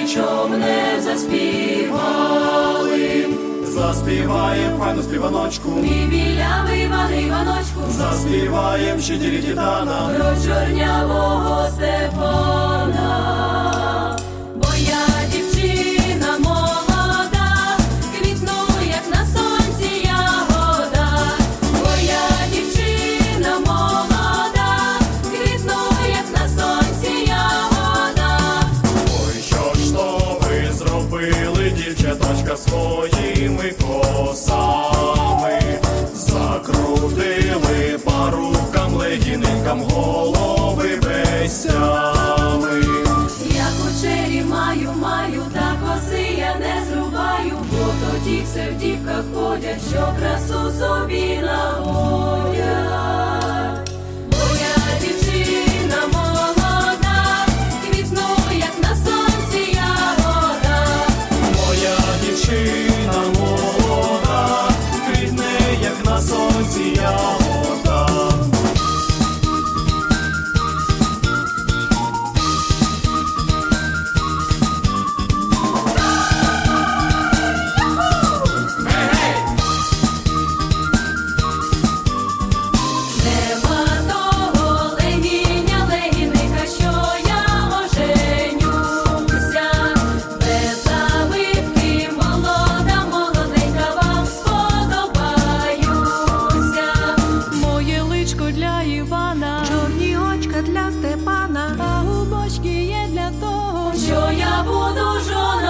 чом не заспівали. Заспіваєм файну співаночку, Мій білявий Іване Іваночку, заспіваєм ще ділі титана, про чорнявого Степана. Бо я дівчина молода, квітну, як на сонці ягода. Бо я дівчина молода, квітну, як на сонці ягода. ой, що ж то ви зробили, дівчаточка, своїми косами? Закрутили парубкам, легінникам голови безсями. Я кучері маю, та коси я не зрубаю, бо тоді все в дівках ходять, що красу собі наводять. Бо я дівчина молода, квітну, як на сонці ягода. Моя дівчина молода, квітне, як на сонці ягода. Нема того легінника, що я оженюся. Без завивки молоденька, вам сподобаюся. Моє личко для Івана, чорні очка для Степана, а губочки є для того, Що я буду жоною